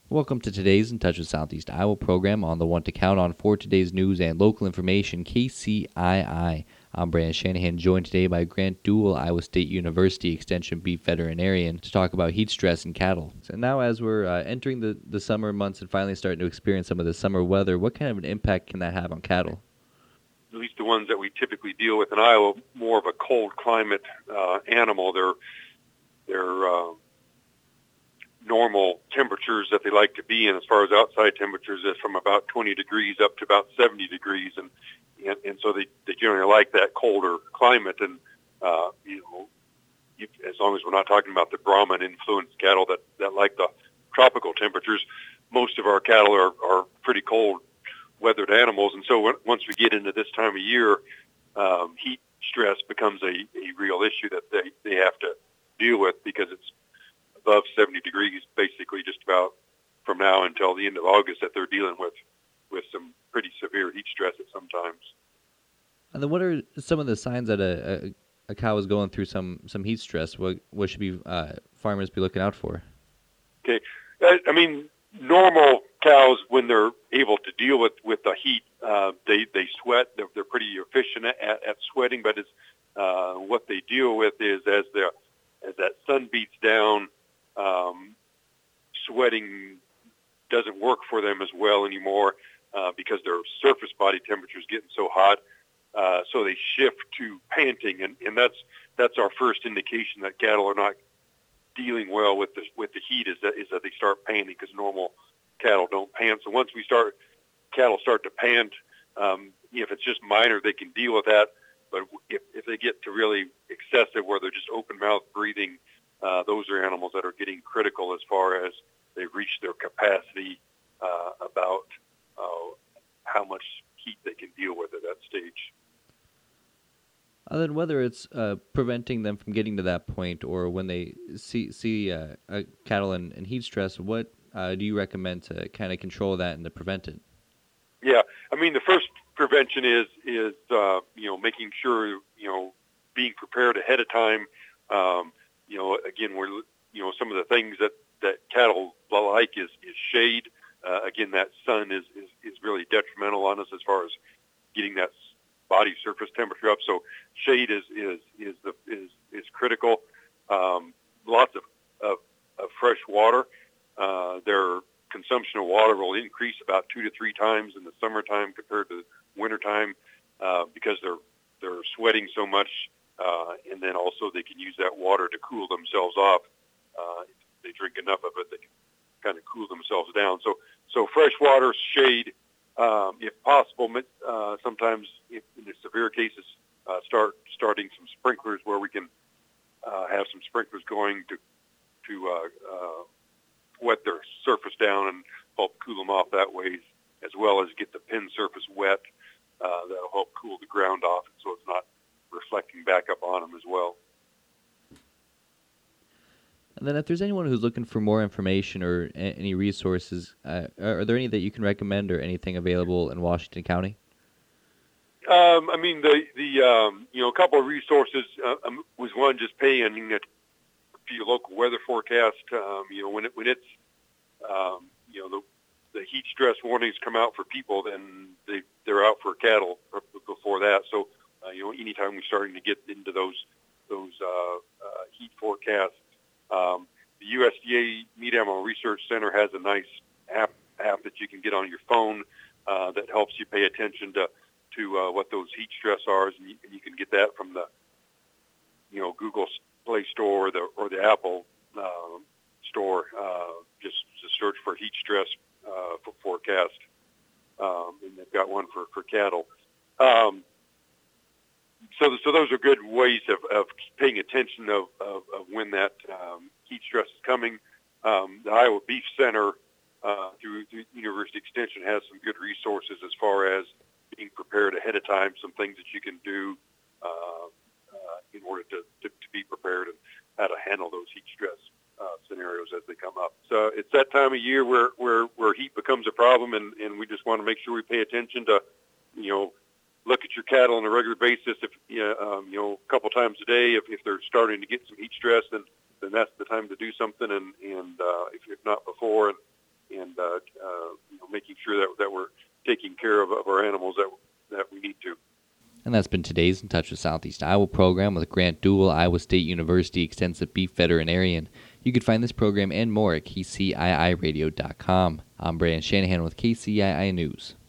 Welcome to today's In Touch with Southeast Iowa program on the one to count on for today's news and local information, KCII. I'm Brandon Shanahan, joined today by Grant Duell, Iowa State University Extension Beef Veterinarian, to talk about heat stress in cattle. So now as we're entering the summer months and finally starting to experience some of the summer weather, what kind of an impact can that have on cattle? At least the ones that we typically deal with in Iowa, more of a cold climate animal. They're normal temperatures that they like to be in, as far as outside temperatures, is from about 20 degrees up to about 70 degrees, and so they generally like that colder climate. And as long as we're not talking about the Brahman influenced cattle that like the tropical temperatures, most of our cattle are pretty cold weathered animals. And so once we get into this time of year, heat stress becomes a real issue that they have to deal with, because it's above 70 degrees basically just about from now until the end of August that they're dealing with some pretty severe heat stress at some times. And then what are some of the signs that a cow is going through some heat stress? What should farmers be looking out for? Okay. I mean, normal cows, when they're able to deal with the heat, they sweat. They're pretty efficient at sweating, but what they deal with is as that sun beats down, sweating doesn't work for them as well anymore because their surface body temperature is getting so hot. So they shift to panting, and that's our first indication that cattle are not dealing well with the heat, is that they start panting, because normal cattle don't pant. So once cattle start to pant, if it's just minor, they can deal with that. But if they get to really excessive, where they're just open mouth breathing, those are animals that are getting critical as far as they've reached their capacity about how much heat they can deal with at that stage. Then whether it's preventing them from getting to that point, or when they see cattle in heat stress, what do you recommend to kind of control that and to prevent it? Yeah, I mean, the first prevention is making sure, being prepared ahead of time. Again, some of the things that cattle like is shade. Again, that sun is really detrimental on us as far as getting that body surface temperature up. So shade is critical. Lots of fresh water. Their consumption of water will increase about 2 to 3 times in the summertime compared to wintertime, because they're sweating so much, and then also they can use that water to cool themselves off. If they drink enough of it, they can kind of cool themselves down. So fresh water, shade, if possible. Sometimes, in the severe cases, starting some sprinklers, where we can have some sprinklers going to wet their surface down and help cool them off that way, as well as get the pen surface wet. That'll help cool the ground off, so it's not reflecting back up on them as well. And then if there's anyone who's looking for more information or any resources, are there any that you can recommend, or anything available in Washington County? I mean, a couple of resources was one, just paying to your local weather forecast. When it's the heat stress warnings come out for people, then they're out for cattle before that. So anytime we're starting to get into those heat forecasts, the USDA Meat Animal Research Center has a nice app that you can get on your phone that helps you pay attention to what those heat stress are, and you can get that from the Google Play Store or the Apple Store. Just search for heat stress forecast, and they've got one for cattle. So those are good ways of paying attention of when that heat stress is coming. The Iowa Beef Center through University Extension has some good resources as far as being prepared ahead of time, some things that you can do in order to be prepared and how to handle those heat stress scenarios as they come up. So it's that time of year where heat becomes a problem, and we just want to make sure we pay attention to, look at your cattle on a regular basis. If a couple times a day, if they're starting to get some heat stress, then that's the time to do something, and if not before, and making sure that we're taking care of our animals that we need to. And that's been today's In Touch with Southeast Iowa program with Grant Duell, Iowa State University Extensive Beef Veterinarian. You can find this program and more at kciiradio.com. I'm Brandon Shanahan with KCII News.